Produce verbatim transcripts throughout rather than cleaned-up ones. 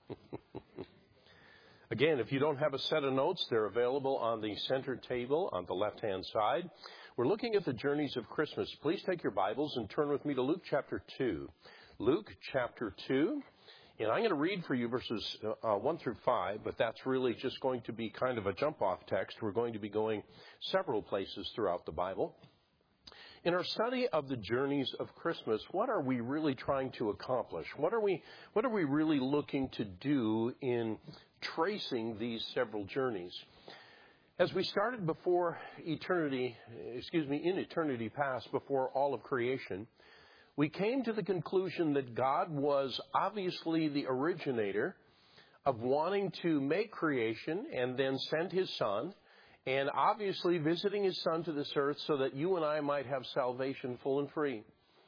Again, if you don't have a set of notes, they're available on the center table on the left-hand side. We're looking at the journeys of Christmas. Please take your Bibles and turn with me to Luke chapter two. Luke chapter two. And I'm going to read for you verses uh, one through five, but that's really just going to be kind of a jump-off text. We're going to be going several places throughout the Bible. In our study of the journeys of Christmas, what are we really trying to accomplish? What are we, what are we really looking to do in tracing these several journeys? As we started before eternity, excuse me, in eternity past, before all of creation, we came to the conclusion that God was obviously the originator of wanting to make creation and then send his Son, and obviously visiting his Son to this earth so that you and I might have salvation full and free.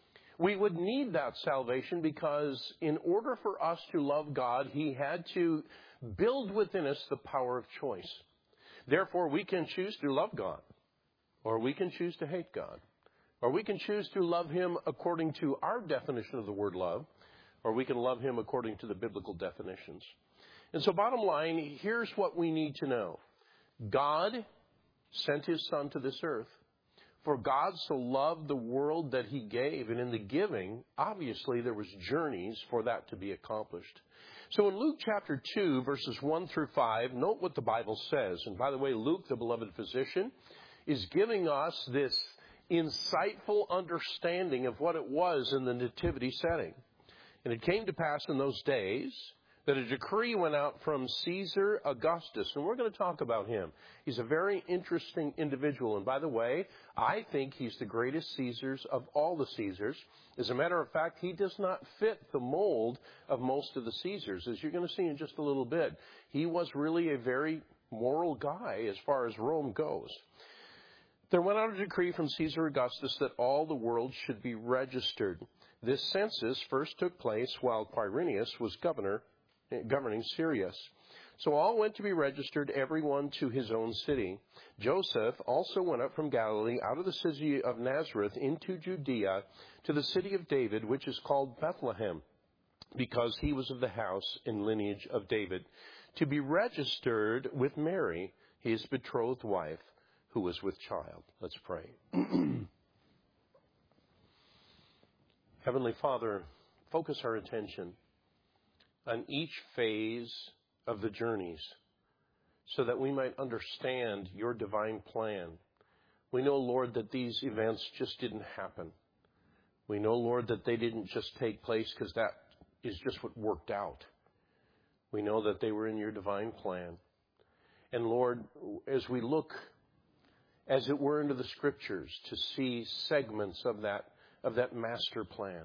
We would need that salvation because in order for us to love God, he had to build within us the power of choice. Therefore, we can choose to love God, or we can choose to hate God, or we can choose to love him according to our definition of the word love, or we can love him according to the biblical definitions. And so bottom line, here's what we need to know. God sent his Son to this earth. For God so loved the world that he gave. And in the giving, obviously, there was journeys for that to be accomplished. So in Luke chapter two, verses one through five, note what the Bible says. And by the way, Luke, the beloved physician, is giving us this insightful understanding of what it was in the nativity setting. And it came to pass in those days that a decree went out from Caesar Augustus, and we're going to talk about him. He's a very interesting individual, and by the way, I think he's the greatest Caesars of all the Caesars. As a matter of fact, he does not fit the mold of most of the Caesars, as you're going to see in just a little bit. He was really a very moral guy as far as Rome goes. There went out a decree from Caesar Augustus that all the world should be registered. This census first took place while Quirinius was governor governing Syria. So all went to be registered, everyone to his own city. Joseph also went up from Galilee out of the city of Nazareth into Judea to the city of David, which is called Bethlehem, because he was of the house and lineage of David, to be registered with Mary, his betrothed wife, who was with child. Let's pray. Heavenly Father, focus our attention on each phase of the journeys so that we might understand your divine plan. We know, Lord, that these events just didn't happen. We know, Lord, that they didn't just take place because that is just what worked out. We know that they were in your divine plan. And Lord, as we look, as it were, into the scriptures to see segments of that, of that master plan,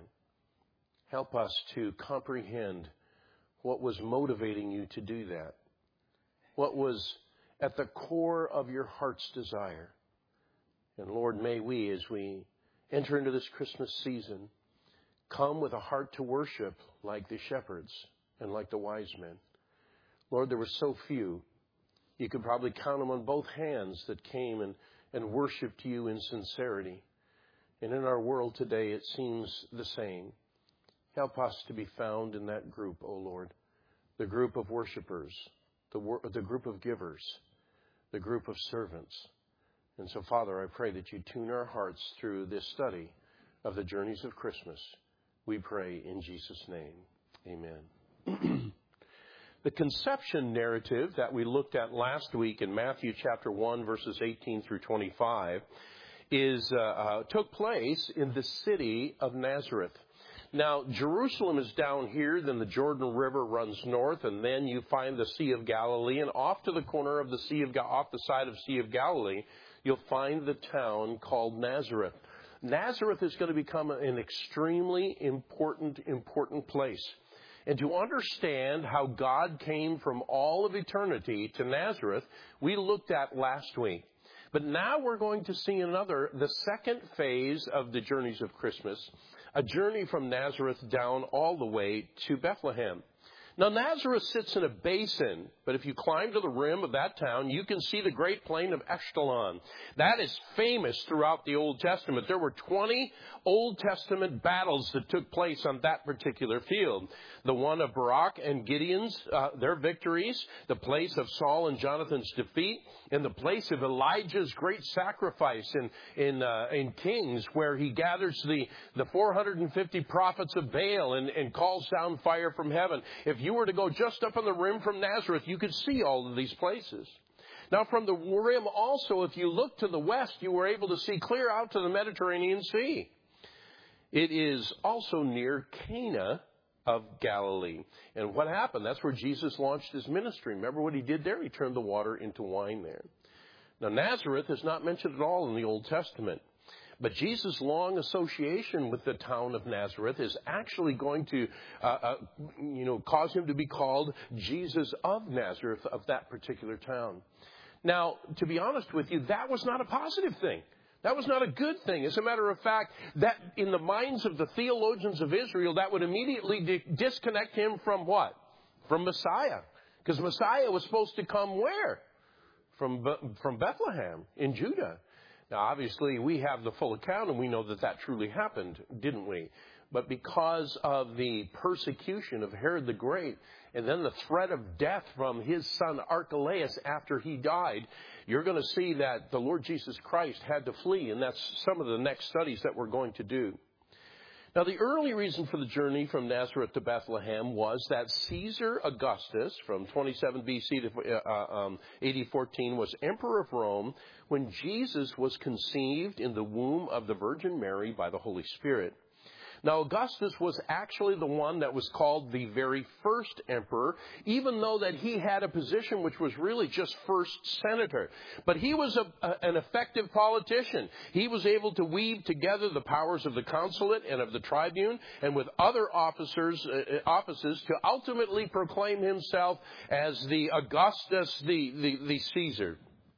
help us to comprehend what was motivating you to do that? What was at the core of your heart's desire? And Lord, may we, as we enter into this Christmas season, come with a heart to worship like the shepherds and like the wise men. Lord, there were so few. You could probably count them on both hands that came and, and worshiped you in sincerity. And in our world today, it seems the same. Help us to be found in that group, O Lord, the group of worshipers, the, wor- the group of givers, the group of servants. And so, Father, I pray that you tune our hearts through this study of the journeys of Christmas. We pray in Jesus' name. Amen. The conception narrative that we looked at last week in Matthew chapter one, verses eighteen through twenty-five, is uh, uh, took place in the city of Nazareth. Now, Jerusalem is down here, then the Jordan River runs north, and then you find the Sea of Galilee, and off to the corner of the Sea of Ga- off the side of Sea of Galilee, you'll find the town called Nazareth. Nazareth is going to become an extremely important, important place. And to understand how God came from all of eternity to Nazareth, we looked at last week. But now we're going to see another, the second phase of the journeys of Christmas, a journey from Nazareth down all the way to Bethlehem. Now, Nazareth sits in a basin, but if you climb to the rim of that town, you can see the great plain of Eshtalon. That is famous throughout the Old Testament. There were twenty Old Testament battles that took place on that particular field. The one of Barak and Gideon's, uh, their victories, the place of Saul and Jonathan's defeat, and the place of Elijah's great sacrifice in in, uh, in Kings, where he gathers the, the four hundred fifty prophets of Baal and, and calls down fire from heaven. If you were to go just up on the rim from Nazareth, you could see all of these places. Now, from the rim also, if you look to the west, you were able to see clear out to the Mediterranean Sea. It is also near Cana of Galilee. And what happened? That's where Jesus launched his ministry. Remember what he did there? He turned the water into wine there. Now, Nazareth is not mentioned at all in the Old Testament. But Jesus' long association with the town of Nazareth is actually going to, uh, uh, you know, cause him to be called Jesus of Nazareth, of that particular town. Now, to be honest with you, that was not a positive thing. That was not a good thing. As a matter of fact, that in the minds of the theologians of Israel, that would immediately di- disconnect him from what? From Messiah. Because Messiah was supposed to come where? From, Be- from Bethlehem in Judah. Now, obviously, we have the full account, and we know that that truly happened, didn't we? But because of the persecution of Herod the Great, and then the threat of death from his son Archelaus after he died, you're going to see that the Lord Jesus Christ had to flee, and that's some of the next studies that we're going to do. Now, the early reason for the journey from Nazareth to Bethlehem was that Caesar Augustus, from twenty-seven B C to uh, um, A D fourteen, was emperor of Rome when Jesus was conceived in the womb of the Virgin Mary by the Holy Spirit. Now, Augustus was actually the one that was called the very first emperor, even though that he had a position which was really just first senator. But he was a, a, an effective politician. He was able to weave together the powers of the consulate and of the tribune and with other officers, uh, offices to ultimately proclaim himself as the Augustus, the, the, the Caesar.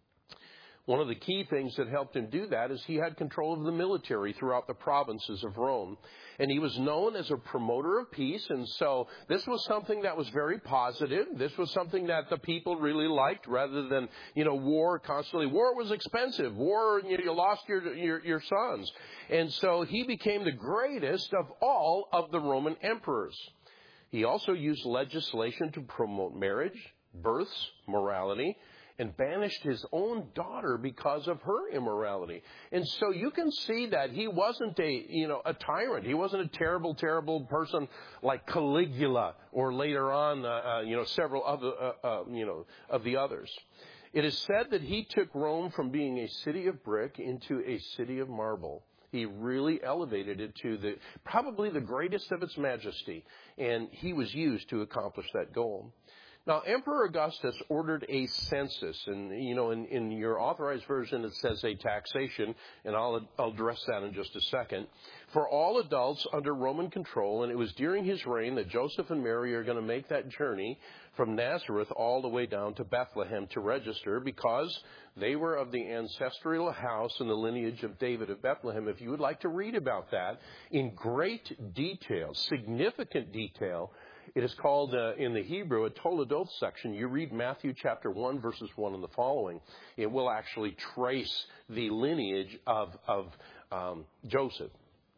One of the key things that helped him do that is he had control of the military throughout the provinces of Rome. And he was known as a promoter of peace, and so this was something that was very positive. This was something that the people really liked rather than, you know, war constantly. War was expensive. War, you, know, you lost your, your, your sons. And so he became the greatest of all of the Roman emperors. He also used legislation to promote marriage, births, morality, and banished his own daughter because of her immorality. And so you can see that he wasn't a, you know, a tyrant. He wasn't a terrible, terrible person like Caligula or later on, uh, uh, you know, several other, uh, uh, you know, of the others. It is said that he took Rome from being a city of brick into a city of marble. He really elevated it to the probably the greatest of its majesty, and he was used to accomplish that goal. Now, Emperor Augustus ordered a census, and, you know, in, in your authorized version it says a taxation, and I'll, I'll address that in just a second, for all adults under Roman control, and it was during his reign that Joseph and Mary are going to make that journey from Nazareth all the way down to Bethlehem to register because they were of the ancestral house and the lineage of David of Bethlehem. If you would like to read about that in great detail, significant detail, it is called, uh, in the Hebrew, a Toledoth section. You read Matthew chapter one, verses one and the following. It will actually trace the lineage of, of um, Joseph.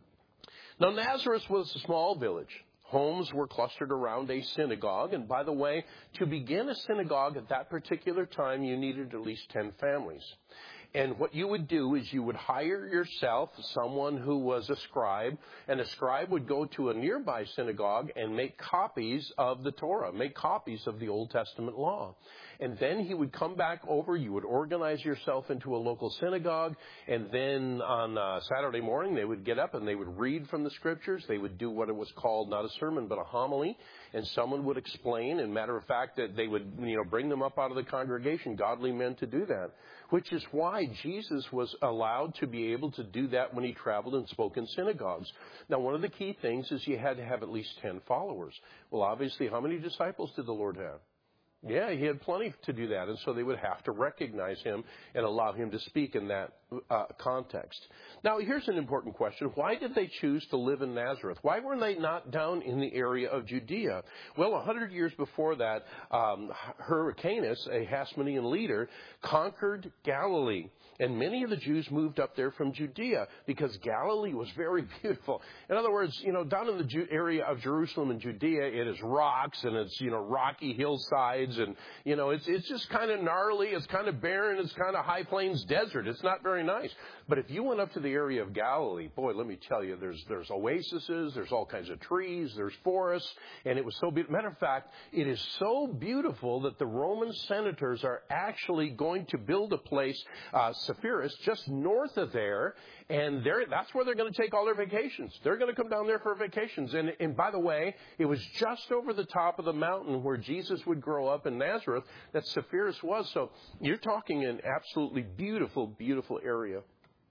Now, Nazareth was a small village. Homes were clustered around a synagogue. And by the way, to begin a synagogue at that particular time, you needed at least ten families. And what you would do is you would hire yourself someone who was a scribe, and a scribe would go to a nearby synagogue and make copies of the Torah, make copies of the Old Testament law. And then he would come back over, you would organize yourself into a local synagogue, and then on uh, Saturday morning they would get up and they would read from the scriptures. They would do what it was called, not a sermon, but a homily, and someone would explain. And matter of fact, that they would, you know, bring them up out of the congregation, godly men, to do that. Which is why Jesus was allowed to be able to do that when he traveled and spoke in synagogues. Now, one of the key things is you had to have at least ten followers. Well, obviously, how many disciples did the Lord have? Yeah, he had plenty to do that. And so they would have to recognize him and allow him to speak in that uh, context. Now, here's an important question. Why did they choose to live in Nazareth? Why were they not down in the area of Judea? Well, a hundred years before that, um, Hyrcanus, a Hasmonean leader, conquered Galilee. And many of the Jews moved up there from Judea because Galilee was very beautiful. In other words, you know, down in the Ju- area of Jerusalem and Judea, it is rocks and it's, you know, rocky hillsides. And, you know, it's it's just kind of gnarly. It's kind of barren. It's kind of high plains desert. It's not very nice. But if you went up to the area of Galilee, boy, let me tell you, there's there's oases, there's all kinds of trees, there's forests. And it was so beautiful. Matter of fact, it is so beautiful that the Roman senators are actually going to build a place, uh, Sepphoris, just north of there, and that's where they're going to take all their vacations. They're going to come down there for vacations. And, and by the way, it was just over the top of the mountain where Jesus would grow up in Nazareth that Sepphoris was. So you're talking an absolutely beautiful, beautiful area.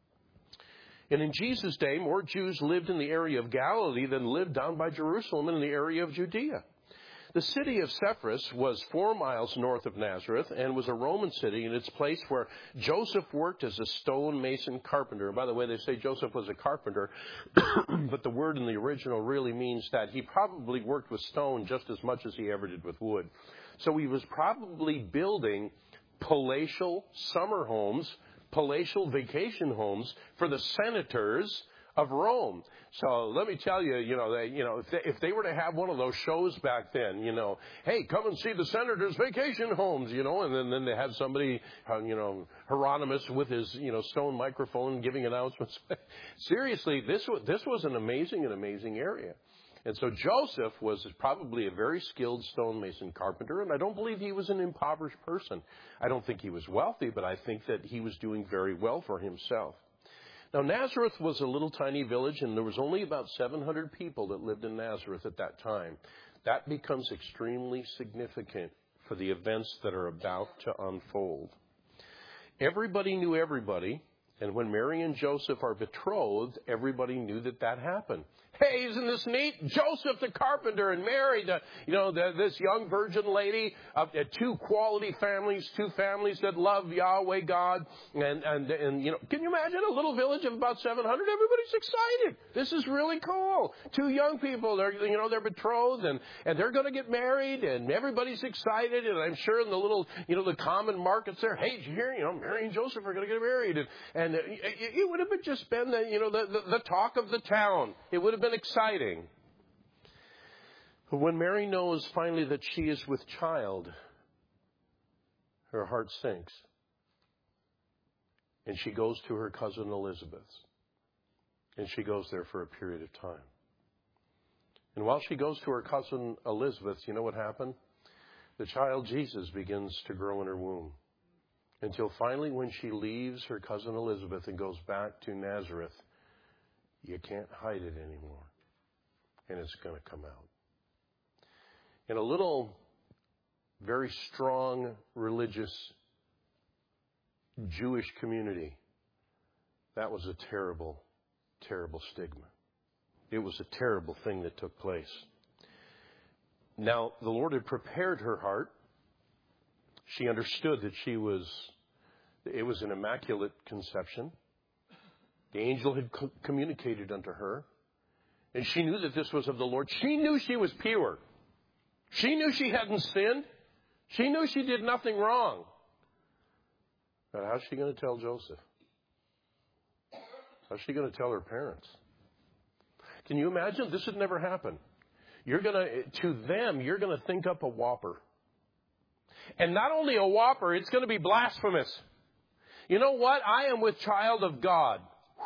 And in Jesus' day, more Jews lived in the area of Galilee than lived down by Jerusalem in the area of Judea. The city of Sepphoris was four miles north of Nazareth and was a Roman city, and it's a place where Joseph worked as a stonemason carpenter. By the way, they say Joseph was a carpenter, but the word in the original really means that he probably worked with stone just as much as he ever did with wood. So he was probably building palatial summer homes, palatial vacation homes for the senators of Rome. So let me tell you, you know, they, you know, if they, if they were to have one of those shows back then, you know, hey, come and see the senators' vacation homes, you know, and then, then they have somebody, uh, you know, Hieronymus with his, you know, stone microphone giving announcements. Seriously, this was, this was an amazing, an amazing area. And so Joseph was probably a very skilled stonemason carpenter, and I don't believe he was an impoverished person. I don't think he was wealthy, but I think that he was doing very well for himself. Now, Nazareth was a little tiny village, and there was only about seven hundred people that lived in Nazareth at that time. That becomes extremely significant for the events that are about to unfold. Everybody knew everybody, and when Mary and Joseph are betrothed, everybody knew that that happened. Hey, isn't this neat? Joseph the carpenter and Mary, the, you know, the, this young virgin lady, uh, two quality families, two families that love Yahweh God. And, and, and, you know, can you imagine a little village of about seven hundred? Everybody's excited. This is really cool. Two young people, they're, you know, they're betrothed and, and they're going to get married and everybody's excited. And I'm sure in the little, you know, the common markets there, hey, did you hear, you know, Mary and Joseph are going to get married. And, and it, it would have been just been the, you know, the, the, the talk of the town. It would have been exciting. But when Mary knows finally that she is with child, her heart sinks. And she goes to her cousin Elizabeth. And she goes there for a period of time. And while she goes to her cousin Elizabeth, you know what happened? The child Jesus begins to grow in her womb. Until finally when she leaves her cousin Elizabeth and goes back to Nazareth, you can't hide it anymore. And it's going to come out. In a little, very strong, religious, Jewish community, that was a terrible, terrible stigma. It was a terrible thing that took place. Now, the Lord had prepared her heart. She understood that she was, it was an immaculate conception. The angel had co- communicated unto her. And she knew that this was of the Lord. She knew she was pure. She knew she hadn't sinned. She knew she did nothing wrong. But how's she going to tell Joseph? How's she going to tell her parents? Can you imagine? This would never happen. You're going to, to them, you're going to think up a whopper. And not only a whopper, it's going to be blasphemous. You know what? I am with child of God.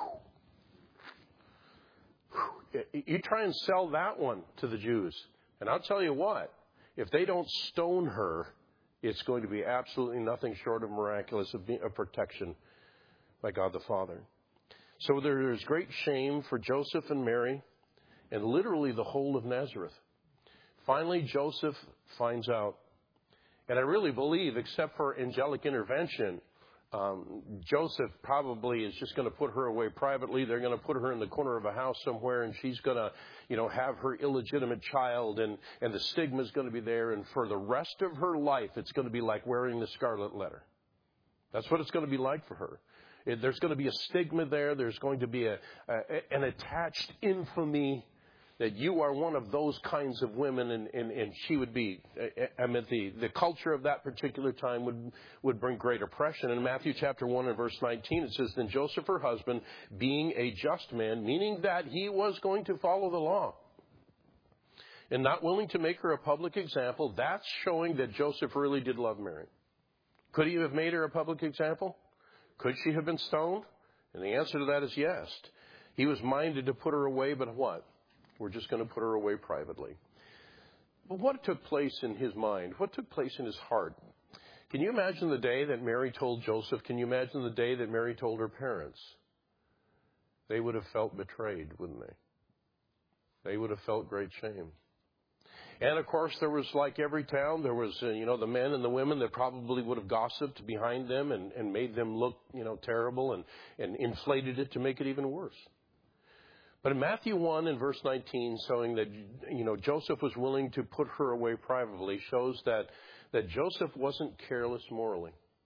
You try and sell that one to the Jews. And I'll tell you what, if they don't stone her, it's going to be absolutely nothing short of miraculous of protection by God the Father. So there is great shame for Joseph and Mary and literally the whole of Nazareth. Finally, Joseph finds out. And I really believe, except for angelic intervention, Um, Joseph probably is just going to put her away privately. They're going to put her in the corner of a house somewhere, and she's going to, you know, have her illegitimate child, and, and the stigma is going to be there. And for the rest of her life, it's going to be like wearing the scarlet letter. That's what it's going to be like for her. There's going to be a stigma there. There's going to be a, a an attached infamy that you are one of those kinds of women, and, and, and she would be, I mean, the, the culture of that particular time would, would bring great oppression. In Matthew chapter one and verse nineteen, it says, then Joseph, her husband, being a just man, meaning that he was going to follow the law, and not willing to make her a public example, that's showing that Joseph really did love Mary. Could he have made her a public example? Could she have been stoned? And the answer to that is yes. He was minded to put her away, but what? We're just going to put her away privately. But what took place in his mind? What took place in his heart? Can you imagine the day that Mary told Joseph? Can you imagine the day that Mary told her parents? They would have felt betrayed, wouldn't they? They would have felt great shame. And, of course, there was, like every town, there was, uh, you know, the men and the women that probably would have gossiped behind them and, and made them look, you know, terrible and, and inflated it to make it even worse. But in Matthew one and verse nineteen, showing that, you know, Joseph was willing to put her away privately, shows that, that Joseph wasn't careless morally.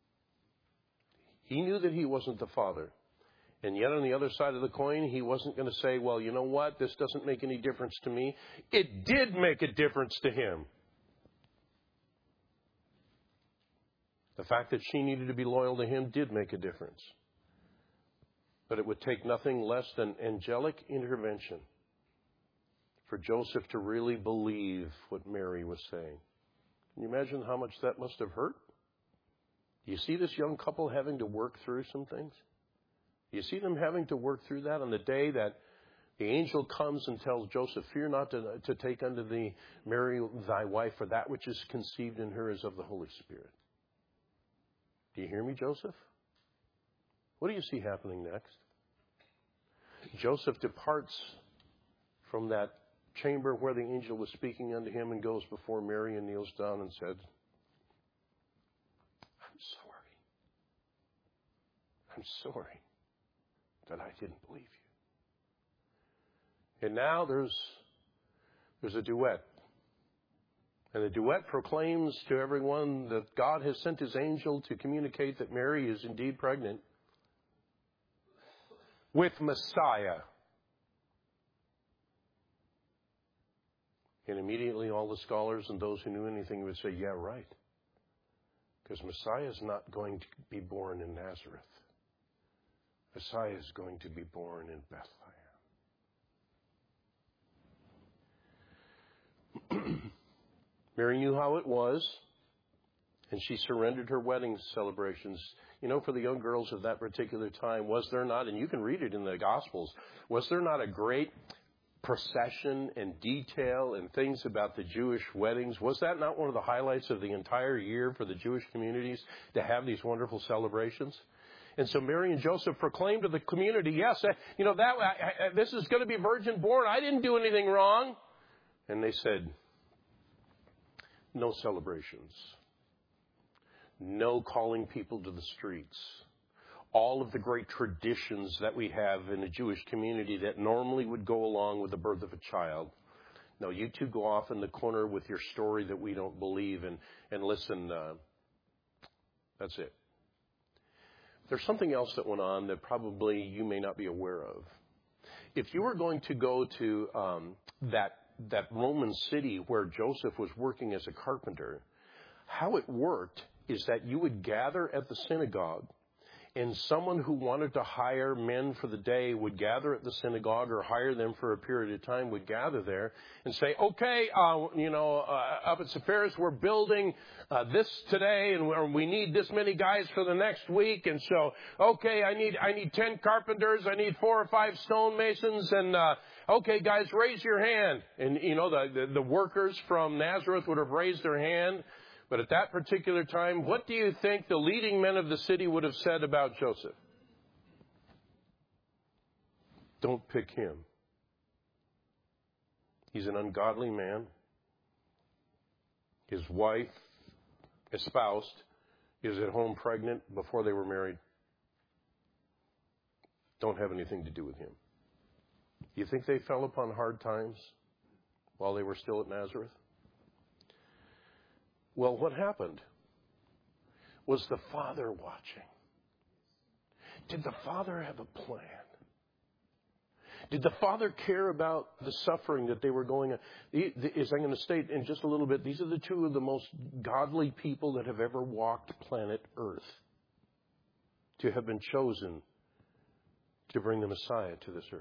He knew that he wasn't the father. And yet on the other side of the coin, he wasn't going to say, well, you know what, this doesn't make any difference to me. It did make a difference to him. The fact that she needed to be loyal to him did make a difference. But it would take nothing less than angelic intervention for Joseph to really believe what Mary was saying. Can you imagine how much that must have hurt? Do you see this young couple having to work through some things? Do you see them having to work through that on the day that the angel comes and tells Joseph, fear not to, to take unto thee Mary thy wife, for that which is conceived in her is of the Holy Spirit. Do you hear me, Joseph? What do you see happening next? Joseph departs from that chamber where the angel was speaking unto him and goes before Mary and kneels down and said, I'm sorry. I'm sorry that I didn't believe you. And now there's there's a duet. And the duet proclaims to everyone that God has sent his angel to communicate that Mary is indeed pregnant with Messiah. And immediately all the scholars and those who knew anything would say, yeah, right. Because Messiah is not going to be born in Nazareth. Messiah is going to be born in Bethlehem. Mary knew how it was, and she surrendered her wedding celebrations. You know, for the young girls of that particular time, was there not, and you can read it in the Gospels, was there not a great procession and detail and things about the Jewish weddings? Was that not one of the highlights of the entire year for the Jewish communities to have these wonderful celebrations? And so Mary and Joseph proclaimed to the community, yes, you know, that I, I, this is going to be virgin born. I didn't do anything wrong. And they said, no celebrations. No calling people to the streets. All of the great traditions that we have in a Jewish community that normally would go along with the birth of a child. No, you two go off in the corner with your story that we don't believe, and, and listen, uh, that's it. There's something else that went on that probably you may not be aware of. If you were going to go to um, that that Roman city where Joseph was working as a carpenter, how it worked is that you would gather at the synagogue, and someone who wanted to hire men for the day would gather at the synagogue, or hire them for a period of time, would gather there and say, okay, uh, you know, uh, up at Sepphoris, we're building uh, this today, and we need this many guys for the next week. And so, okay, I need I need ten carpenters, I need four or five stonemasons, and uh, okay, guys, raise your hand. And, you know, the, the, the workers from Nazareth would have raised their hand. But at that particular time, what do you think the leading men of the city would have said about Joseph? Don't pick him. He's an ungodly man. His wife, espoused, is at home pregnant before they were married. Don't have anything to do with him. You think they fell upon hard times while they were still at Nazareth? Well, what happened was the Father watching. Did the Father have a plan? Did the Father care about the suffering that they were going on? As I'm going to state in just a little bit, these are the two of the most godly people that have ever walked planet Earth to have been chosen to bring the Messiah to this earth.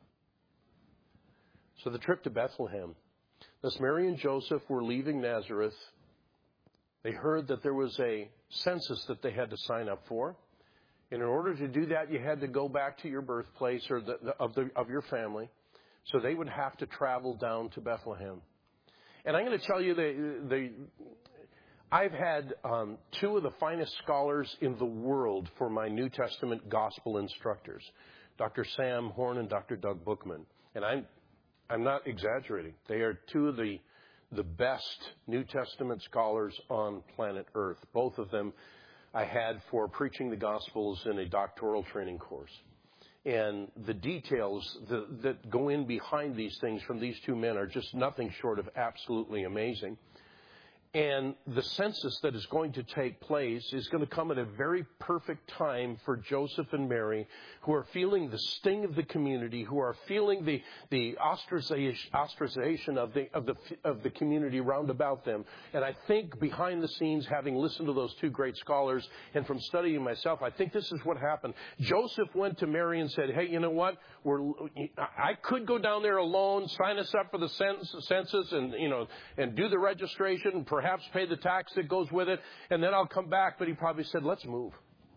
So the trip to Bethlehem. Thus Mary and Joseph were leaving Nazareth. They heard that there was a census that they had to sign up for. And in order to do that, you had to go back to your birthplace or the, the, of, the, of your family. So they would have to travel down to Bethlehem. And I'm going to tell you, they, they, I've had um, two of the finest scholars in the world for my New Testament gospel instructors, Doctor Sam Horn and Doctor Doug Bookman. And I'm, I'm not exaggerating. They are two of the, the best New Testament scholars on planet Earth. Both of them I had for preaching the Gospels in a doctoral training course. And the details the, that go in behind these things from these two men are just nothing short of absolutely amazing. And the census that is going to take place is going to come at a very perfect time for Joseph and Mary, who are feeling the sting of the community, who are feeling the, the ostracization of the, of, the, of the community round about them. And I think behind the scenes, having listened to those two great scholars and from studying myself, I think this is what happened. Joseph went to Mary and said, hey, you know what? We're, I could go down there alone, sign us up for the census and, you know, and do the registration and perhaps Perhaps pay the tax that goes with it, and then I'll come back. But he probably said, let's move.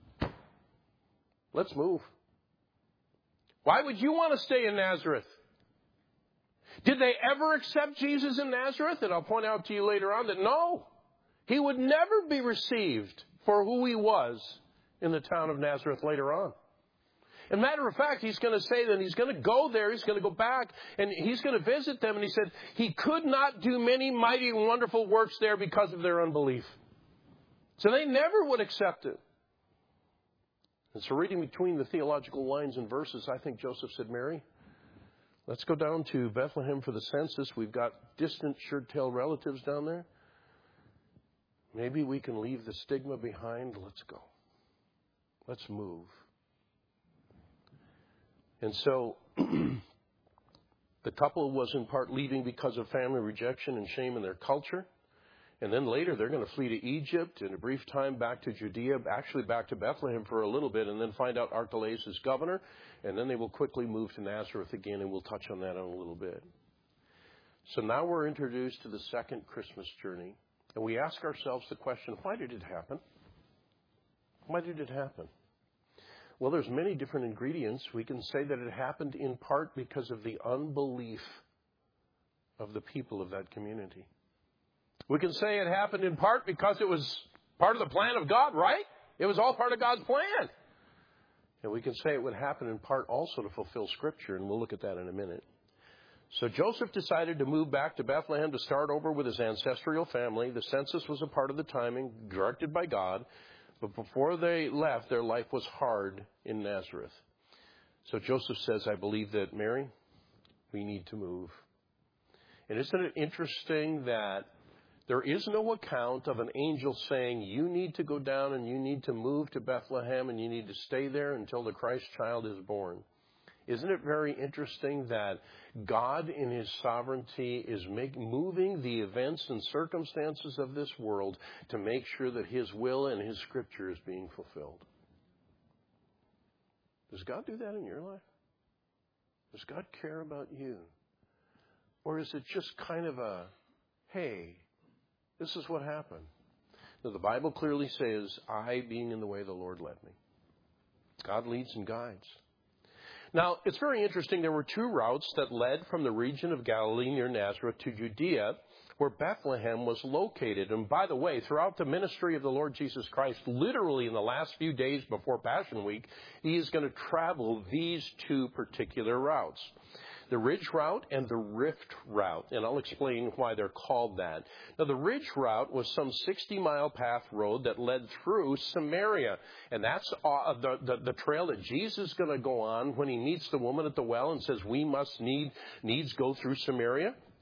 Let's move. Why would you want to stay in Nazareth? Did they ever accept Jesus in Nazareth? And I'll point out to you later on that no, he would never be received for who he was in the town of Nazareth later on. As a matter of fact, he's going to say that he's going to go there, he's going to go back, and he's going to visit them. And he said he could not do many mighty and wonderful works there because of their unbelief. So they never would accept it. And so reading between the theological lines and verses, I think Joseph said, Mary, let's go down to Bethlehem for the census. We've got distant sure-tail relatives down there. Maybe we can leave the stigma behind. Let's go. Let's move. And so the couple was in part leaving because of family rejection and shame in their culture. And then later they're going to flee to Egypt in a brief time back to Judea, actually back to Bethlehem for a little bit, and then find out Archelaus is governor. And then they will quickly move to Nazareth again, and we'll touch on that in a little bit. So now we're introduced to the second Christmas journey. And we ask ourselves the question, why did it happen? Why did it happen? Well, there's many different ingredients. We can say that it happened in part because of the unbelief of the people of that community. We can say it happened in part because it was part of the plan of God, right? It was all part of God's plan. And we can say it would happen in part also to fulfill Scripture, and we'll look at that in a minute. So Joseph decided to move back to Bethlehem to start over with his ancestral family. The census was a part of the timing, directed by God. But before they left, their life was hard in Nazareth. So Joseph says, I believe that, Mary, we need to move. And isn't it interesting that there is no account of an angel saying, you need to go down and you need to move to Bethlehem and you need to stay there until the Christ child is born? Isn't it very interesting that God in his sovereignty is make, moving the events and circumstances of this world to make sure that his will and his Scripture is being fulfilled? Does God do that in your life? Does God care about you? Or is it just kind of a, hey, this is what happened? Now, the Bible clearly says, I being in the way the Lord led me. God leads and guides. Now, it's very interesting. There were two routes that led from the region of Galilee near Nazareth to Judea, where Bethlehem was located. And by the way, throughout the ministry of the Lord Jesus Christ, literally in the last few days before Passion Week, he is going to travel these two particular routes. The Ridge Route and the Rift Route, and I'll explain why they're called that. Now, the Ridge Route was some sixty-mile path road that led through Samaria, and that's uh, the, the, the trail that Jesus is going to go on when he meets the woman at the well and says, we must need needs go through Samaria.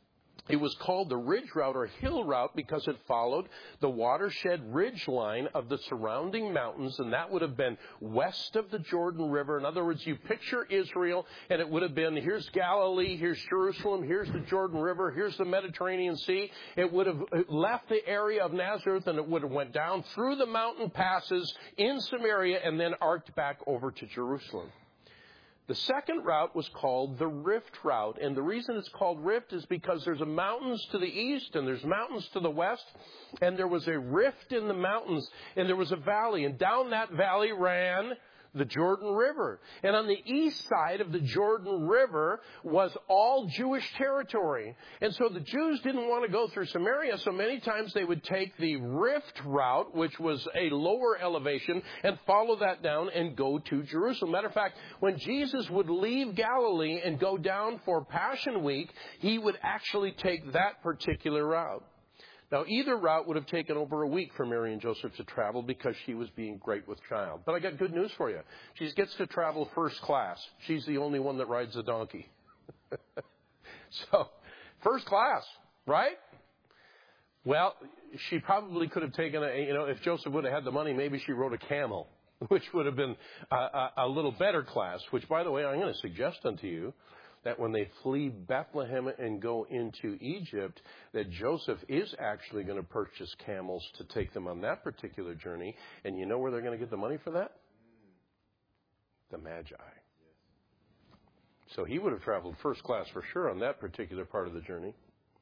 It was called the ridge route or hill route because it followed the watershed ridge line of the surrounding mountains, and that would have been west of the Jordan River. In other words, you picture Israel, and it would have been, here's Galilee, here's Jerusalem, here's the Jordan River, here's the Mediterranean Sea. It would have left the area of Nazareth, and it would have went down through the mountain passes in Samaria and then arced back over to Jerusalem. The second route was called the Rift route, and the reason it's called Rift is because there's a mountains to the east and there's mountains to the west, and there was a rift in the mountains, and there was a valley, and down that valley ran the Jordan River. And on the east side of the Jordan River was all Jewish territory. And so the Jews didn't want to go through Samaria, so many times they would take the Rift route, which was a lower elevation, and follow that down and go to Jerusalem. Matter of fact, when Jesus would leave Galilee and go down for Passion Week, he would actually take that particular route. Now, either route would have taken over a week for Mary and Joseph to travel because she was being great with child. But I got good news for you. She gets to travel first class. She's the only one that rides a donkey. So, first class, right? Well, she probably could have taken a, you know, if Joseph would have had the money, maybe she rode a camel, which would have been a, a, a little better class, which, by the way, I'm going to suggest unto you that when they flee Bethlehem and go into Egypt, that Joseph is actually going to purchase camels to take them on that particular journey. And you know where they're going to get the money for that? The Magi. So he would have traveled first class for sure on that particular part of the journey.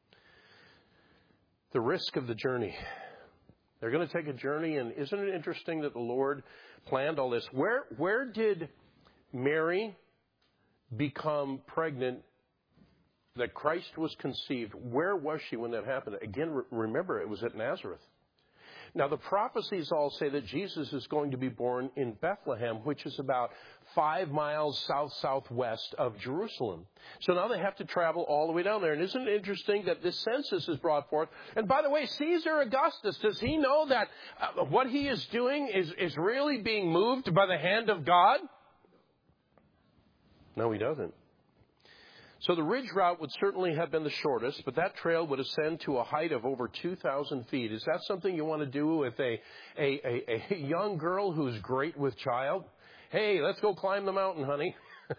The risk of the journey. They're going to take a journey, and isn't it interesting that the Lord planned all this? Where, where did Mary become pregnant, that Christ was conceived? Where was she when that happened? Again, remember, it was at Nazareth. Now, the prophecies all say that Jesus is going to be born in Bethlehem, which is about five miles south-southwest of Jerusalem. So now they have to travel all the way down there. And isn't it interesting that this census is brought forth? And by the way, Caesar Augustus, does he know that uh, what he is doing is, is really being moved by the hand of God? No, he doesn't. So the ridge route would certainly have been the shortest, but that trail would ascend to a height of over two thousand feet. Is that something you want to do with a, a, a, a young girl who's great with child? Hey, let's go climb the mountain, honey.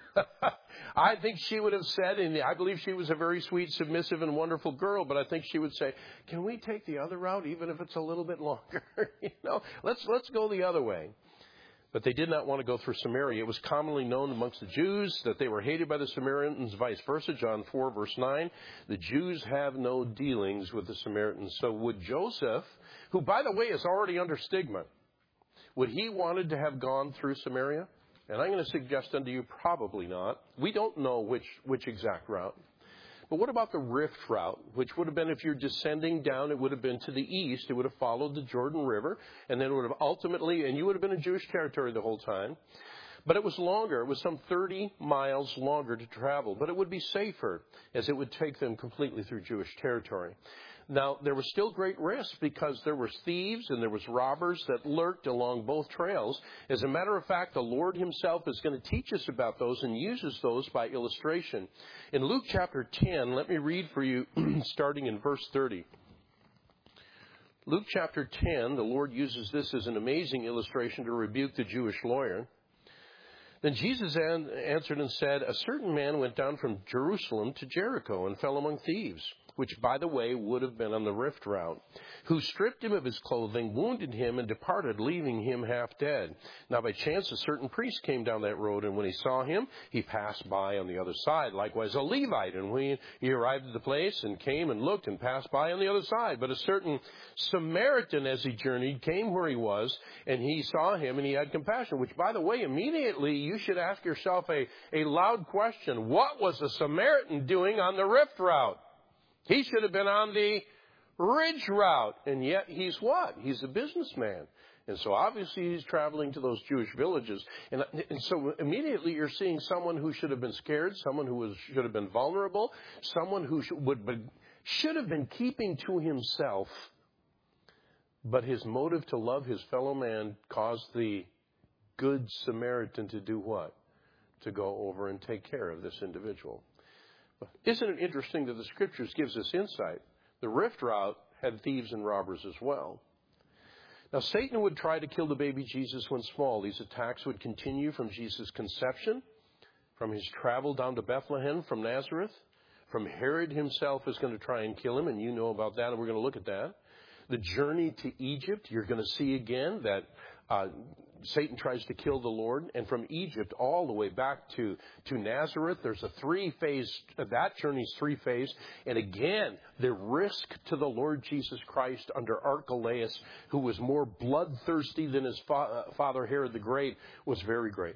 I think she would have said, and I believe she was a very sweet, submissive, and wonderful girl, but I think she would say, can we take the other route, even if it's a little bit longer? you know, let's let's go the other way. But they did not want to go through Samaria. It was commonly known amongst the Jews that they were hated by the Samaritans, vice versa. John four, verse nine, the Jews have no dealings with the Samaritans. So would Joseph, who, by the way, is already under stigma, would he wanted to have gone through Samaria? And I'm going to suggest unto you, probably not. We don't know which, which exact route. But what about the Rift route, which would have been, if you're descending down, it would have been to the east. It would have followed the Jordan River, and then it would have ultimately, and you would have been in Jewish territory the whole time. But it was longer. It was some thirty miles longer to travel. But it would be safer, as it would take them completely through Jewish territory. Now, there was still great risk because there were thieves and there was robbers that lurked along both trails. As a matter of fact, the Lord himself is going to teach us about those and uses those by illustration. In Luke chapter ten, let me read for you starting in verse thirty. Luke chapter ten, the Lord uses this as an amazing illustration to rebuke the Jewish lawyer. Then Jesus answered and said, a certain man went down from Jerusalem to Jericho and fell among thieves, which, by the way, would have been on the Rift route, who stripped him of his clothing, wounded him, and departed, leaving him half dead. Now, by chance, a certain priest came down that road, and when he saw him, he passed by on the other side. Likewise, a Levite, and when he arrived at the place and came and looked and passed by on the other side. But a certain Samaritan, as he journeyed, came where he was, and he saw him, and he had compassion. Which, by the way, immediately you should ask yourself a, a loud question. What was the Samaritan doing on the Rift route? He should have been on the ridge route, and yet he's what? He's a businessman. And so obviously he's traveling to those Jewish villages. And, and so immediately you're seeing someone who should have been scared, someone who was, should have been vulnerable, someone who should, would, should have been keeping to himself. But his motive to love his fellow man caused the good Samaritan to do what? To go over and take care of this individual. Isn't it interesting that the Scriptures gives us insight? The rift route had thieves and robbers as well. Now, Satan would try to kill the baby Jesus when small. These attacks would continue from Jesus' conception, from his travel down to Bethlehem from Nazareth, from Herod himself is going to try and kill him, and you know about that, and we're going to look at that. The journey to Egypt, you're going to see again that uh, Satan tries to kill the Lord. And from Egypt all the way back to, to Nazareth, there's a three-phase, that journey's three-phase. And again, the risk to the Lord Jesus Christ under Archelaus, who was more bloodthirsty than his fa- father Herod the Great, was very great.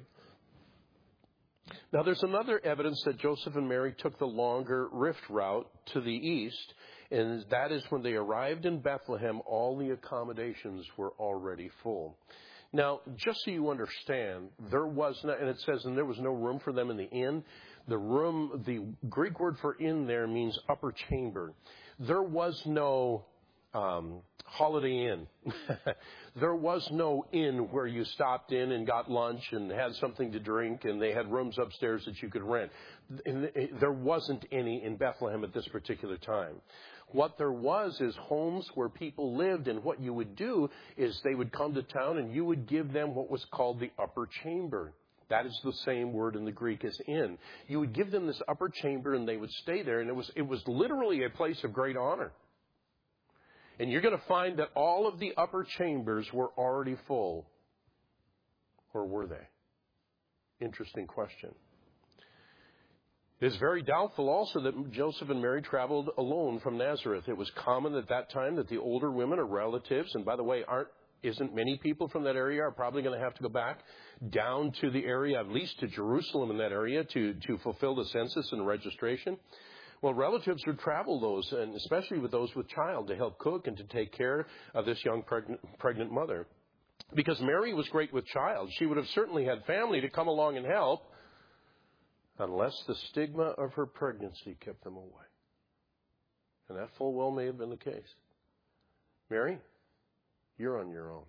Now, there's another evidence that Joseph and Mary took the longer rift route to the east, and that is when they arrived in Bethlehem, all the accommodations were already full. Now, just so you understand, there was not, and it says, and there was no room for them in the inn. The room, the Greek word for inn there means upper chamber. There was no um, Holiday Inn. There was no inn where you stopped in and got lunch and had something to drink, and they had rooms upstairs that you could rent. There wasn't any in Bethlehem at this particular time. What there was is homes where people lived, and what you would do is they would come to town and you would give them what was called the upper chamber. That is the same word in the Greek as inn. You would give them this upper chamber and they would stay there, and it was, it was literally a place of great honor. And you're going to find that all of the upper chambers were already full. Or were they? Interesting question. It is very doubtful also that Joseph and Mary traveled alone from Nazareth. It was common at that time that the older women or relatives, and by the way, aren't isn't many people from that area are probably going to have to go back down to the area, at least to Jerusalem in that area, to, to fulfill the census and registration. Well, relatives would travel those, and especially with those with child, to help cook and to take care of this young pregnant, pregnant mother. Because Mary was great with child. She would have certainly had family to come along and help, unless the stigma of her pregnancy kept them away. And that full well may have been the case. Mary, you're on your own.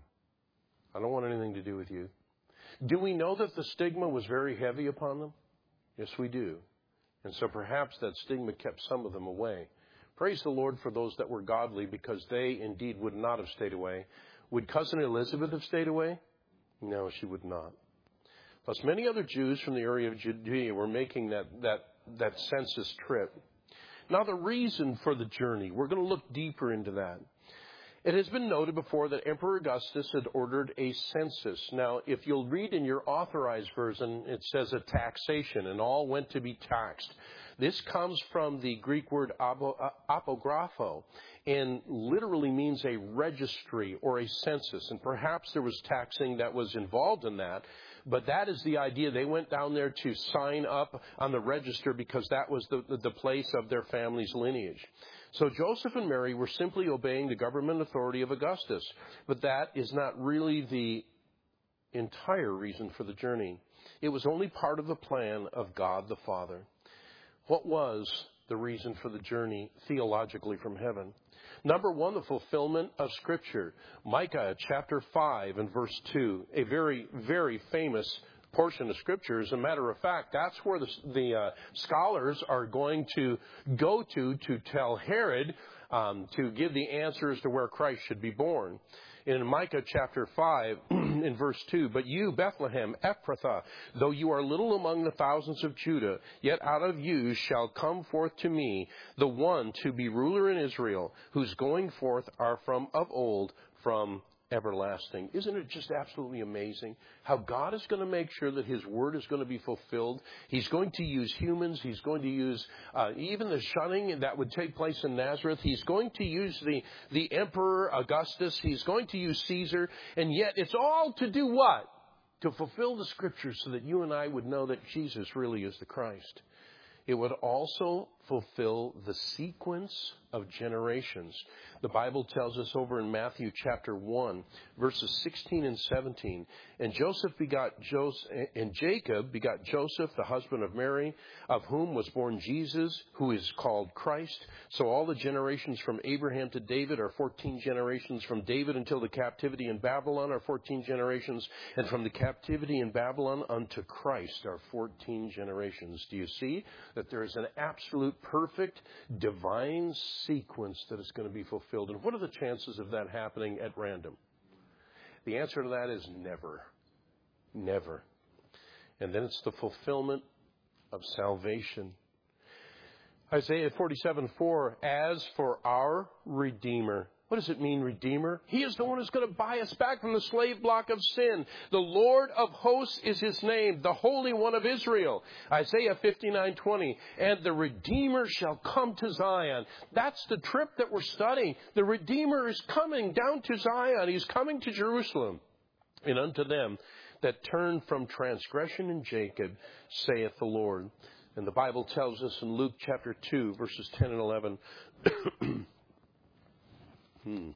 I don't want anything to do with you. Do we know that the stigma was very heavy upon them? Yes, we do. And so perhaps that stigma kept some of them away. Praise the Lord for those that were godly, because they indeed would not have stayed away. Would Cousin Elizabeth have stayed away? No, she would not. Plus, many other Jews from the area of Judea were making that, that, that census trip. Now, the reason for the journey, we're going to look deeper into that. It has been noted before that Emperor Augustus had ordered a census. Now, if you'll read in your authorized version, it says a taxation, and all went to be taxed. This comes from the Greek word apographo, and literally means a registry or a census. And perhaps there was taxing that was involved in that. But that is the idea. They went down there to sign up on the register because that was the, the place of their family's lineage. So Joseph and Mary were simply obeying the government authority of Augustus. But that is not really the entire reason for the journey. It was only part of the plan of God the Father. What was the reason for the journey theologically from heaven? Number one, the fulfillment of Scripture. Micah chapter five and verse two, a very, very famous portion of Scripture. As a matter of fact, that's where the, the uh, scholars are going to go to to tell Herod um, to give the answer as to where Christ should be born. In Micah chapter five, in verse two, but you, Bethlehem, Ephrathah, though you are little among the thousands of Judah, yet out of you shall come forth to me the one to be ruler in Israel, whose going forth are from of old, from everlasting. Isn't it just absolutely amazing how God is going to make sure that His word is going to be fulfilled? He's going to use humans. He's going to use uh, even the shunning that would take place in Nazareth. He's going to use the, the Emperor Augustus. He's going to use Caesar. And yet it's all to do what? To fulfill the Scriptures so that you and I would know that Jesus really is the Christ. It would also fulfill the sequence of generations. The Bible tells us over in Matthew chapter one, verses sixteen and seventeen. And Joseph begot Joseph, and Jacob begot Joseph, the husband of Mary, of whom was born Jesus, who is called Christ. So all the generations from Abraham to David are fourteen generations. From David until the captivity in Babylon are fourteen generations. And from the captivity in Babylon unto Christ are fourteen generations. Do you see that there is an absolute absolute, perfect, divine sequence that is going to be fulfilled. And what are the chances of that happening at random? The answer to that is never. Never. And then it's the fulfillment of salvation. Isaiah forty-seven four, as for our Redeemer. What does it mean, Redeemer? He is the one who's going to buy us back from the slave block of sin. The Lord of hosts is his name, the Holy One of Israel. Isaiah fifty-nine twenty, and the Redeemer shall come to Zion. That's the trip that we're studying. The Redeemer is coming down to Zion. He's coming to Jerusalem. And unto them that turn from transgression in Jacob, saith the Lord. And the Bible tells us in Luke chapter two, verses ten and eleven, Hmm.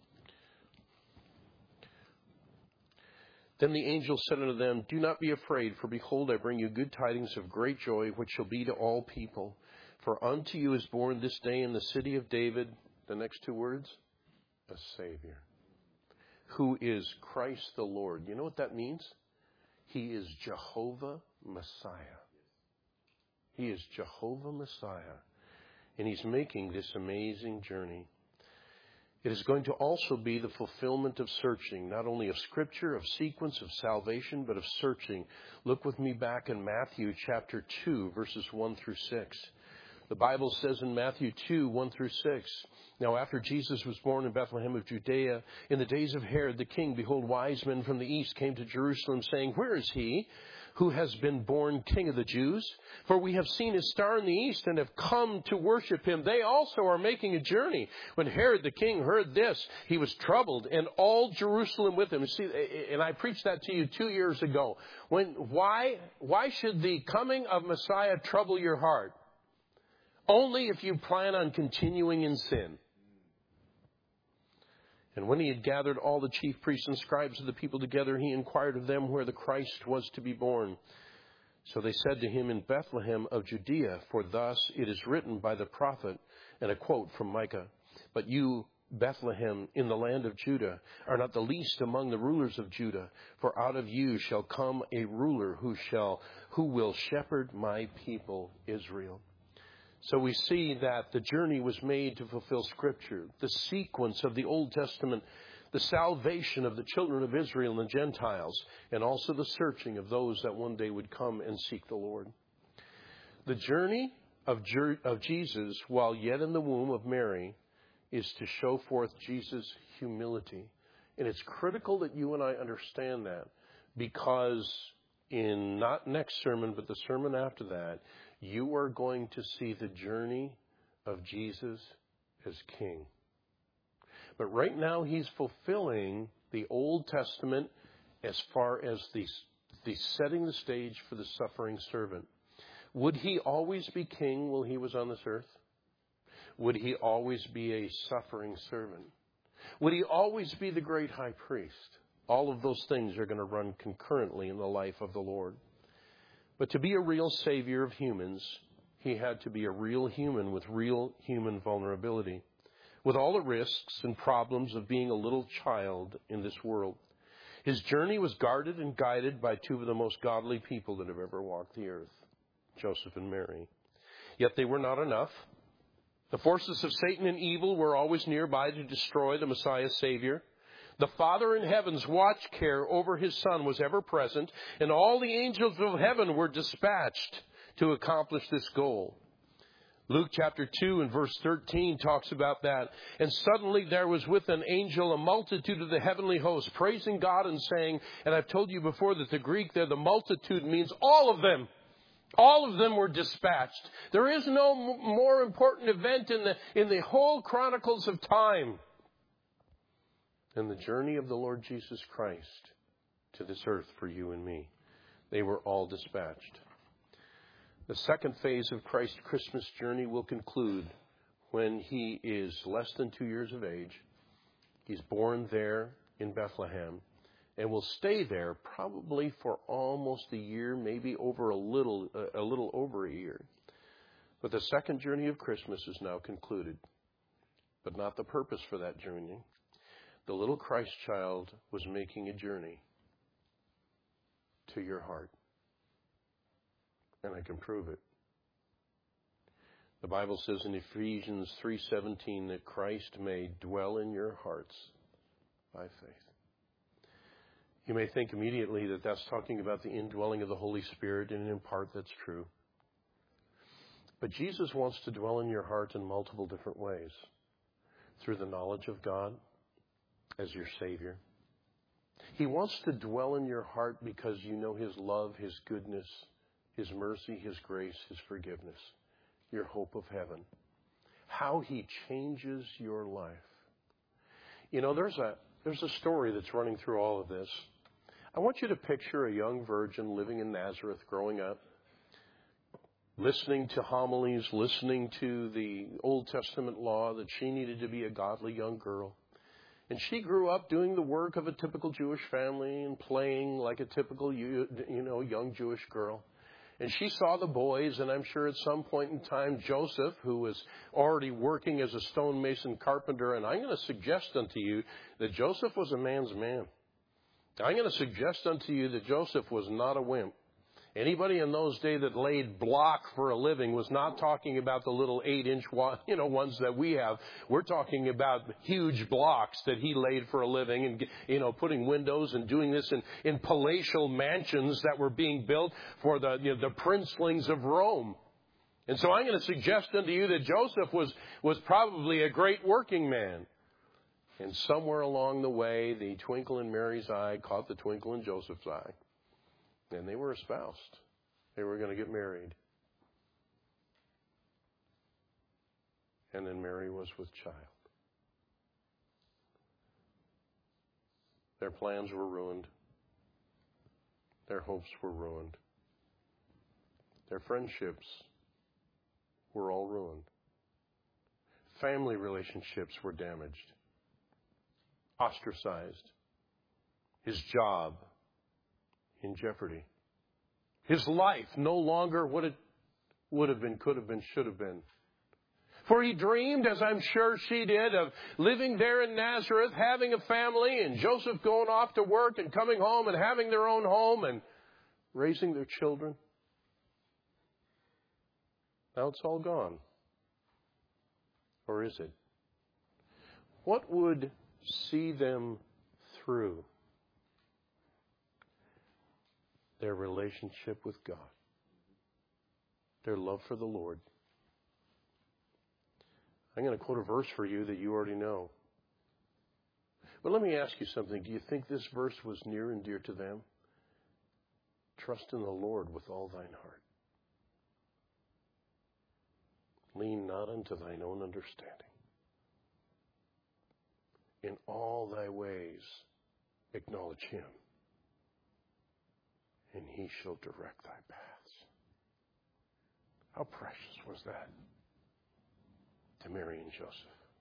Then the angel said unto them, do not be afraid, for behold, I bring you good tidings of great joy, which shall be to all people. For unto you is born this day in the city of David, the next two words, a Savior, who is Christ the Lord. You know what that means? He is Jehovah Messiah. He is Jehovah Messiah. And he's making this amazing journey. It is going to also be the fulfillment of searching, not only of Scripture, of sequence, of salvation, but of searching. Look with me back in Matthew chapter two, verses one through six. The Bible says in Matthew two, one through six, now after Jesus was born in Bethlehem of Judea, in the days of Herod the king, behold, wise men from the east came to Jerusalem, saying, where is he who has been born King of the Jews? For we have seen his star in the east and have come to worship him. They also are making a journey. When Herod the king heard this, he was troubled, and all Jerusalem with him. See, and I preached that to you two years ago. When why why should the coming of Messiah trouble your heart? Only if you plan on continuing in sin. And when he had gathered all the chief priests and scribes of the people together, he inquired of them where the Christ was to be born. So they said to him, in Bethlehem of Judea, for thus it is written by the prophet, and a quote from Micah, but you, Bethlehem, in the land of Judah, are not the least among the rulers of Judah, for out of you shall come a ruler who shall, who will shepherd my people Israel. So we see that the journey was made to fulfill Scripture, the sequence of the Old Testament, the salvation of the children of Israel and the Gentiles, and also the searching of those that one day would come and seek the Lord. The journey of, Jer- of Jesus, while yet in the womb of Mary, is to show forth Jesus' humility. And it's critical that you and I understand that, because in not next sermon, but the sermon after that, you are going to see the journey of Jesus as King. But right now he's fulfilling the Old Testament as far as the, the setting the stage for the suffering servant. Would he always be king while he was on this earth? Would he always be a suffering servant? Would he always be the great high priest? All of those things are going to run concurrently in the life of the Lord. But to be a real Savior of humans, he had to be a real human with real human vulnerability, with all the risks and problems of being a little child in this world. His journey was guarded and guided by two of the most godly people that have ever walked the earth, Joseph and Mary. Yet they were not enough. The forces of Satan and evil were always nearby to destroy the Messiah Savior. The Father in heaven's watch care over his Son was ever present, and all the angels of heaven were dispatched to accomplish this goal. Luke chapter two and verse thirteen talks about that. And suddenly there was with an angel a multitude of the heavenly hosts, praising God and saying, and I've told you before that the Greek there, the multitude means all of them. All of them were dispatched. There is no more important event in the, in the whole chronicles of time than the journey of the Lord Jesus Christ to this earth for you and me. They were all dispatched. The second phase of Christ's Christmas journey will conclude when he is less than two years of age. He's born there in Bethlehem and will stay there probably for almost a year, maybe over a little, a little over a year. But the second journey of Christmas is now concluded, but not the purpose for that journey. The little Christ child was making a journey to your heart. And I can prove it. The Bible says in Ephesians three seventeen that Christ may dwell in your hearts by faith. You may think immediately that that's talking about the indwelling of the Holy Spirit, and in part that's true. But Jesus wants to dwell in your heart in multiple different ways. Through the knowledge of God as your Savior. He wants to dwell in your heart because you know His love, His goodness, His mercy, His grace, His forgiveness, your hope of heaven. How He changes your life. You know, there's a there's a story that's running through all of this. I want you to picture a young virgin living in Nazareth, growing up, listening to homilies, listening to the Old Testament law that she needed to be a godly young girl. And she grew up doing the work of a typical Jewish family and playing like a typical, you know, young Jewish girl. And she saw the boys, and I'm sure at some point in time, Joseph, who was already working as a stonemason carpenter, and I'm going to suggest unto you that Joseph was a man's man. I'm going to suggest unto you that Joseph was not a wimp. Anybody in those days that laid block for a living was not talking about the little eight-inch, you know, ones that we have. We're talking about huge blocks that he laid for a living, and you know, putting windows and doing this in, in palatial mansions that were being built for the you know, the princelings of Rome. And so I'm going to suggest unto you that Joseph was was probably a great working man. And somewhere along the way, the twinkle in Mary's eye caught the twinkle in Joseph's eye. And they were espoused. They were going to get married. And then Mary was with child. Their plans were ruined. Their hopes were ruined. Their friendships were all ruined. Family relationships were damaged. Ostracized. His job in jeopardy. His life no longer what it would have been, could have been, should have been. For he dreamed, as I'm sure she did, of living there in Nazareth, having a family, and Joseph going off to work and coming home and having their own home and raising their children. Now it's all gone. Or is it? What would see them through? Their relationship with God. Their love for the Lord. I'm going to quote a verse for you that you already know. But let me ask you something. Do you think this verse was near and dear to them? Trust in the Lord with all thine heart. Lean not unto thine own understanding. In all thy ways acknowledge Him, and He shall direct thy paths. How precious was that to Mary and Joseph?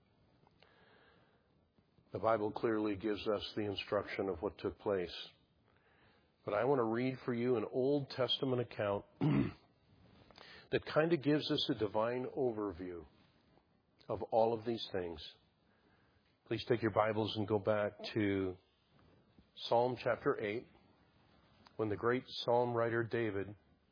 The Bible clearly gives us the instruction of what took place. But I want to read for you an Old Testament account that kind of gives us a divine overview of all of these things. Please take your Bibles and go back to Psalm chapter eight. When the great psalm writer David,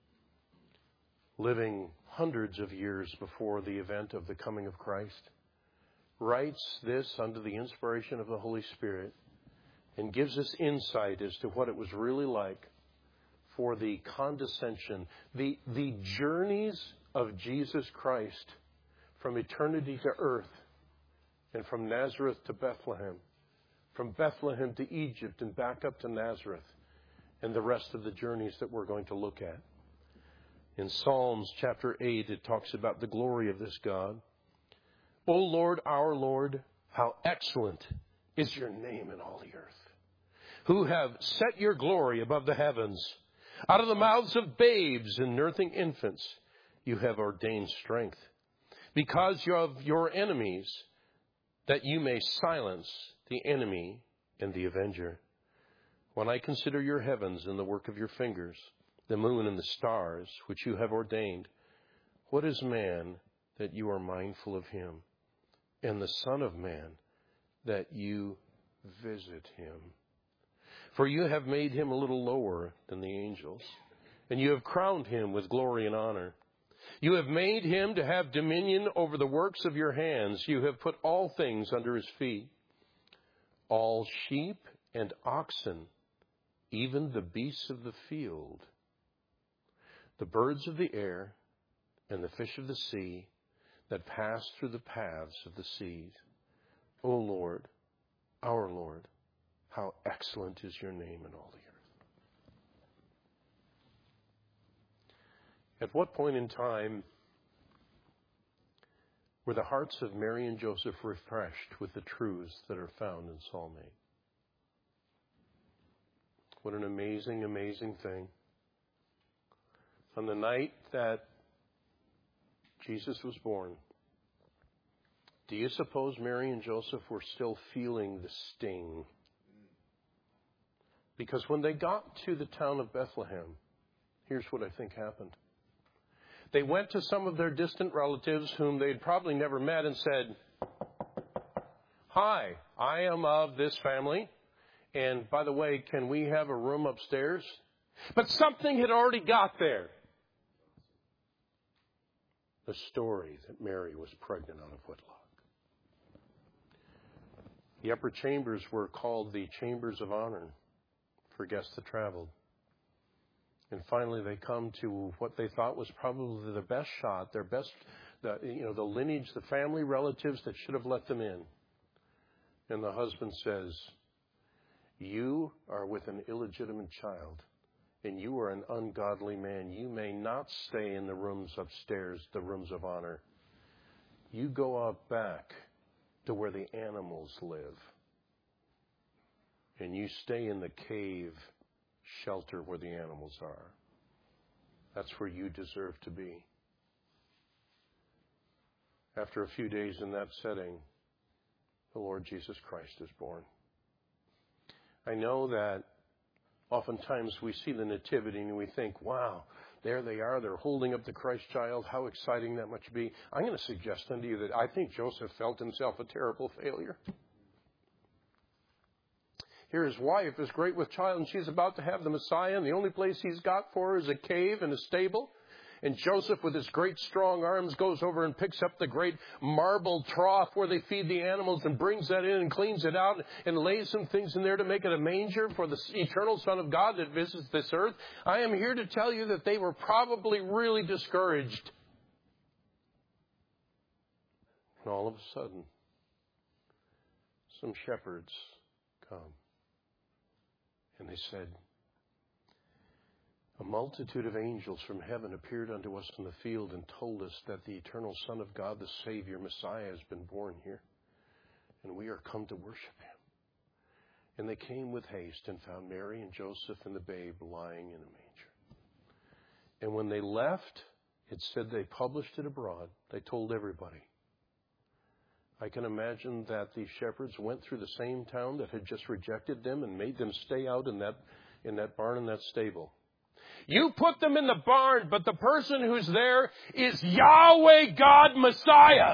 living hundreds of years before the event of the coming of Christ, writes this under the inspiration of the Holy Spirit and gives us insight as to what it was really like for the condescension, the, the journeys of Jesus Christ from eternity to earth and from Nazareth to Bethlehem, from Bethlehem to Egypt and back up to Nazareth, and the rest of the journeys that we're going to look at. In Psalms chapter eight, it talks about the glory of this God. O Lord, our Lord, how excellent is your name in all the earth, who have set your glory above the heavens. Out of the mouths of babes and nursing infants, you have ordained strength, because of your enemies, that you may silence the enemy and the avenger. When I consider your heavens and the work of your fingers, the moon and the stars which you have ordained, what is man that you are mindful of him, and the Son of Man that you visit him? For you have made him a little lower than the angels, and you have crowned him with glory and honor. You have made him to have dominion over the works of your hands. You have put all things under his feet. All sheep and oxen, even the beasts of the field, the birds of the air, and the fish of the sea that pass through the paths of the seas. O Lord, our Lord, how excellent is your name in all the earth. At what point in time were the hearts of Mary and Joseph refreshed with the truths that are found in Psalm eight? What an amazing, amazing thing. On the night that Jesus was born, do you suppose Mary and Joseph were still feeling the sting? Because when they got to the town of Bethlehem, here's what I think happened. They went to some of their distant relatives whom they'd probably never met and said, "Hi, I am of this family. And by the way, can we have a room upstairs?" But something had already got there. The story that Mary was pregnant out of wedlock. The upper chambers were called the chambers of honor for guests that traveled. And finally, they come to what they thought was probably the best shot, their best, the, you know, the lineage, the family relatives that should have let them in. And the husband says, "You are with an illegitimate child, and you are an ungodly man. You may not stay in the rooms upstairs, the rooms of honor. You go out back to where the animals live, and you stay in the cave shelter where the animals are. That's where you deserve to be." After a few days in that setting, the Lord Jesus Christ is born. I know that oftentimes we see the nativity and we think, wow, there they are, they're holding up the Christ child, how exciting that must be. I'm going to suggest unto you that I think Joseph felt himself a terrible failure. Here his wife is great with child, and she's about to have the Messiah, and the only place he's got for her is a cave and a stable. And Joseph, with his great strong arms, goes over and picks up the great marble trough where they feed the animals and brings that in and cleans it out and lays some things in there to make it a manger for the eternal Son of God that visits this earth. I am here to tell you that they were probably really discouraged. And all of a sudden, some shepherds come. And they said, "A multitude of angels from heaven appeared unto us in the field and told us that the eternal Son of God, the Savior, Messiah, has been born here. And we are come to worship him." And they came with haste and found Mary and Joseph and the babe lying in a manger. And when they left, it said they published it abroad. They told everybody. I can imagine that the shepherds went through the same town that had just rejected them and made them stay out in that, in that barn and that stable. "You put them in the barn, but the person who's there is Yahweh God Messiah."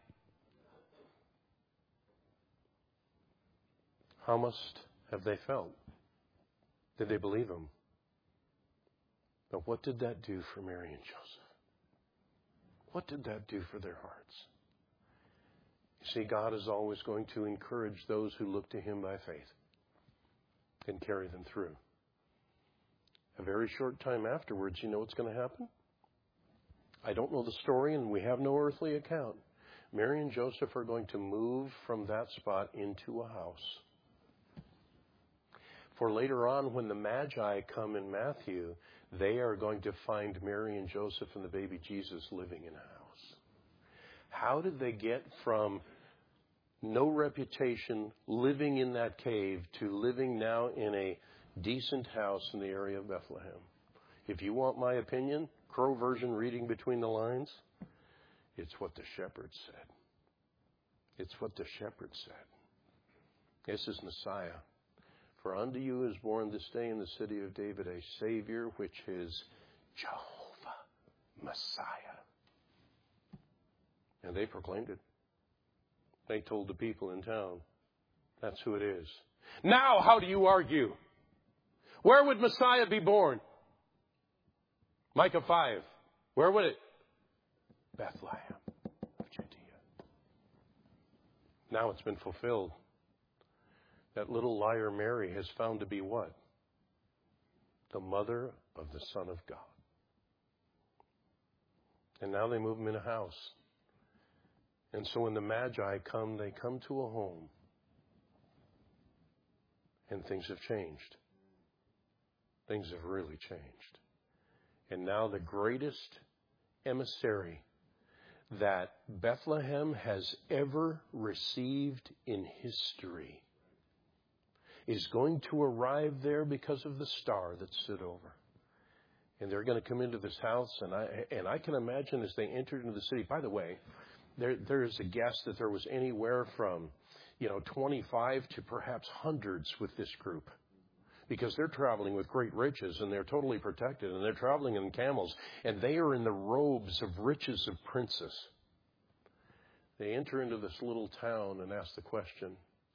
How must have they felt? Did they believe him? But what did that do for Mary and Joseph? What did that do for their hearts? You see, God is always going to encourage those who look to him by faith and carry them through. A very short time afterwards, you know what's going to happen? I don't know the story, and we have no earthly account. Mary and Joseph are going to move from that spot into a house. For later on, when the Magi come in Matthew, they are going to find Mary and Joseph and the baby Jesus living in a house. How did they get from no reputation, living in that cave, to living now in a decent house in the area of Bethlehem? If you want my opinion, Crow version reading between the lines, it's what the shepherds said. It's what the shepherds said. This is Messiah. "For unto you is born this day in the city of David a Savior, which is Jehovah Messiah." And they proclaimed it. They told the people in town, that's who it is. Now, how do you argue? Where would Messiah be born? Micah five. Where would it? Bethlehem of Judea. Now it's been fulfilled. That little liar Mary has found to be what? The mother of the Son of God. And now they move him in a house. And so when the Magi come, they come to a home. And things have changed. Things have really changed. And now the greatest emissary that Bethlehem has ever received in history is going to arrive there because of the star that stood over. And they're going to come into this house, and I and I can imagine as they entered into the city. By the way, there there is a guess that there was anywhere from, you know, twenty-five to perhaps hundreds with this group, because they're traveling with great riches and they're totally protected, and they're traveling in camels, and they are in the robes of riches of princes. They enter into this little town and ask the question,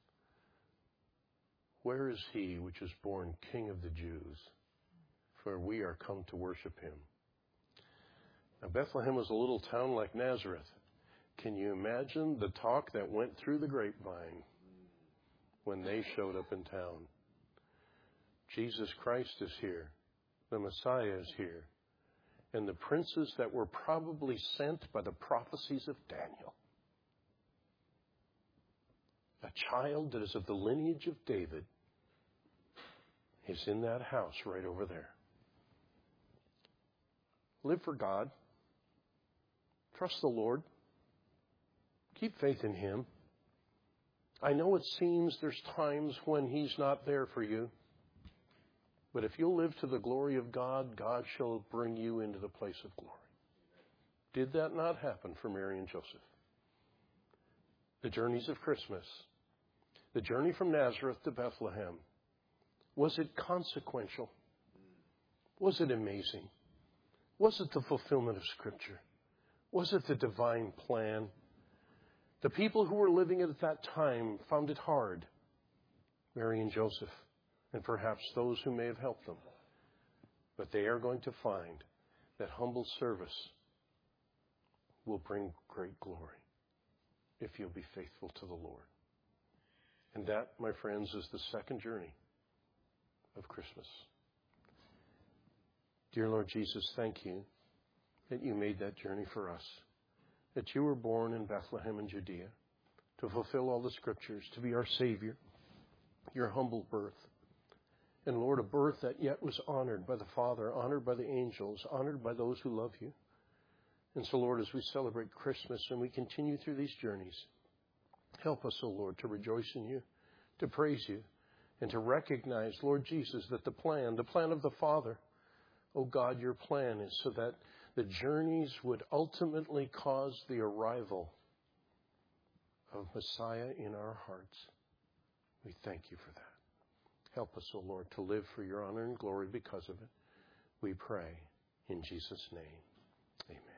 "Where is he which is born King of the Jews? For we are come to worship him." Now, Bethlehem was a little town like Nazareth. Can you imagine the talk that went through the grapevine when they showed up in town? Jesus Christ is here. The Messiah is here. And the princes that were probably sent by the prophecies of Daniel. A child that is of the lineage of David is in that house right over there. Live for God. Trust the Lord. Keep faith in Him. I know it seems there's times when He's not there for you. But if you'll live to the glory of God, God shall bring you into the place of glory. Did that not happen for Mary and Joseph? The journeys of Christmas. The journey from Nazareth to Bethlehem. Was it consequential? Was it amazing? Was it the fulfillment of Scripture? Was it the divine plan? The people who were living at that time found it hard. Mary and Joseph, and perhaps those who may have helped them. But they are going to find that humble service will bring great glory if you'll be faithful to the Lord. And that, my friends, is the second journey of Christmas. Dear Lord Jesus, thank you that you made that journey for us, that you were born in Bethlehem in Judea to fulfill all the Scriptures, to be our Savior, your humble birth. And Lord, a birth that yet was honored by the Father, honored by the angels, honored by those who love you. And so, Lord, as we celebrate Christmas and we continue through these journeys, help us, O Lord, to rejoice in you, to praise you, and to recognize, Lord Jesus, that the plan, the plan of the Father, oh God, your plan is so that the journeys would ultimately cause the arrival of Messiah in our hearts. We thank you for that. Help us, O Lord, to live for your honor and glory because of it. We pray in Jesus' name. Amen.